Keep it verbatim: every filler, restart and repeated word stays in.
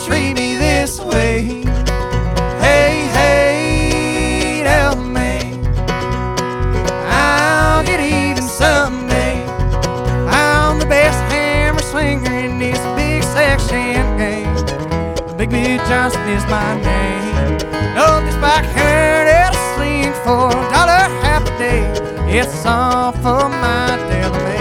treat me this way. Hey, hey, tell me I'll get even someday. I'm the best hammer swinger in this big section game. Big Bill Johnson is my name. No, this backhand that'll swing for a dollar half a day. It's all for my Delaware.